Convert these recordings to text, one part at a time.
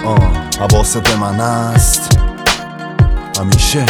حواست به من است همیشه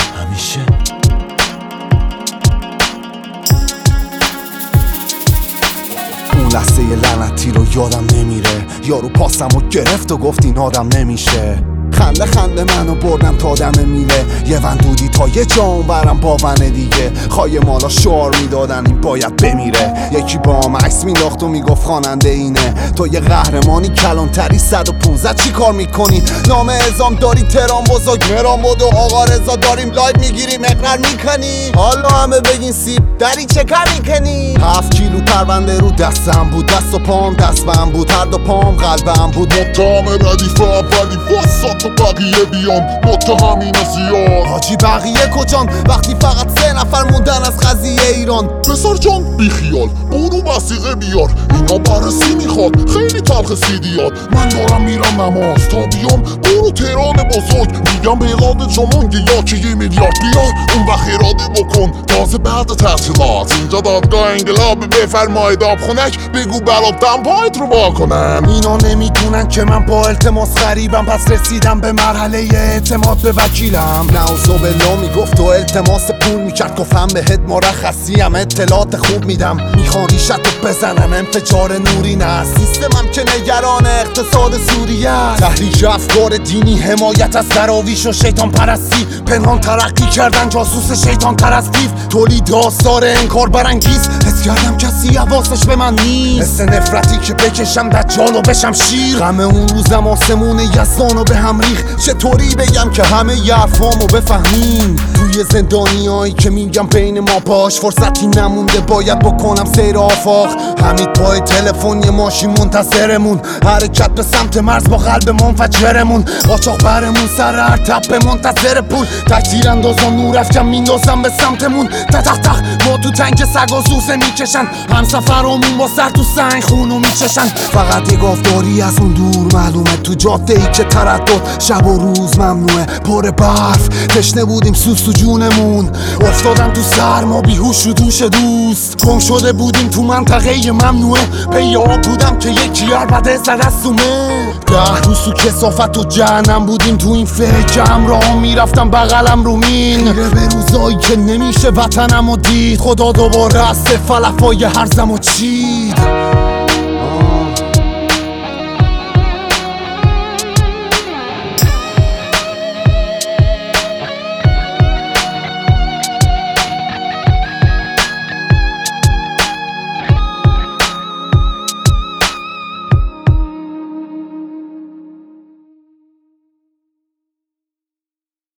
اون لحظه لعنتی رو یادم نمیره، یارو پاسمو گرفت و گفت این آدم نمیشه. خنده منو بردم تا دم میله، یه وندودی تا یه جام برم با ون دیگه. خواهی مالا شعار میدادن این باید بمیره، یکی با هم عکس مینداخت و میگفت خواننده اینه. تو یه قهرمانی کلانتری 115 چی کار میکنی؟ نام اعزام داری تهران بزرگ مرام بود و آقا رضا داریم لایو میگیریم اقرار میکنی؟ حالا همه بگین سیب داری چه کار میکنی؟ 7 کیلو پرونده رو دستم بود، دست و پام دستم بود، هر دو پام قلبم بود. متهم ردیف اولی واسه تو بقیه بیان، متهمین زیاد. حاجی بقیه کجان وقتی فقط 3 نفر موندن از قضیه ایران؟ پسر جان بیخیال برو وثیقه بیار، اینا بررسی میخواد خیلی تلخ سیدیات. من دارم میرم نماز تا بیام، برو تهران بزرگ میگم به ایلاد جمونگی یا که 1 میلیارد بیار اون وقت اراده بکن تازه بعد تعطیلات. اینجا دادگاه انقلاب بفرمایید آبخونک بگو بلابتم پایت رو واکنم. اینا نمیدونن که من با التماس غریبم، پس رسیدم به مرحله اعتماد به وکیلم. نعوذ بالله میگفت و التماس پول میکرد، گفتم بهت مرخصیم اطلاعات خوب میدم. میخوان ریشت رو بزنن انفجار نوری نه، سیستمم که نگران اقتصاد سوریه. تحریک افکار دینی، حمایت از دراویش و شیطان پرستی، پنهان ترقی کردن جاسوس شیطان تر از دیو. تولید آثار انکار برانگیز، حس کردم کسی حواسش به من نیست. حس نفرتی که بکشم دجال و بشم شیر. غم اون روزم آسمون یزدانو به هم ریخ، چطوری بگم که همه حرفامو بفهمین؟ توی زندانیایی که میگم بین ما باش، فرصتی نمونده باید بکنم سیر آفاق. همین پای تلفن یه ماشین منتظرمون، حرکت به سمت مرز با قلب منفجرمون. قاچاق برمون سر هر تپه منتظر پول، تکتیر اندازان نور افکن میندازم به سمتمون. تق ما تو تنگ سگ و سوسه میکشن، هم سفرمون با سر تو سنگ خونو میچشن. فقط یه گاوداری از اون دور معلومه، تو جاده ای که تردد شب و روز ممنوعه. پر برف تشنه بودیم سوس تو جونمون، افتادم تو سرما بیهوش رو دوش دوست. گم شده بودیم تو منطقه ممنوعه، پیاب بودم که یکی عربده زد از سومه. 10 روز تو کثافت و جهنم بودیم، تو این فکر همراه میرفتم بغلم رو مین. خیره به روزایی که نمیشه وطنم و دید، خدا دوباره از فلفای هرزم و چید.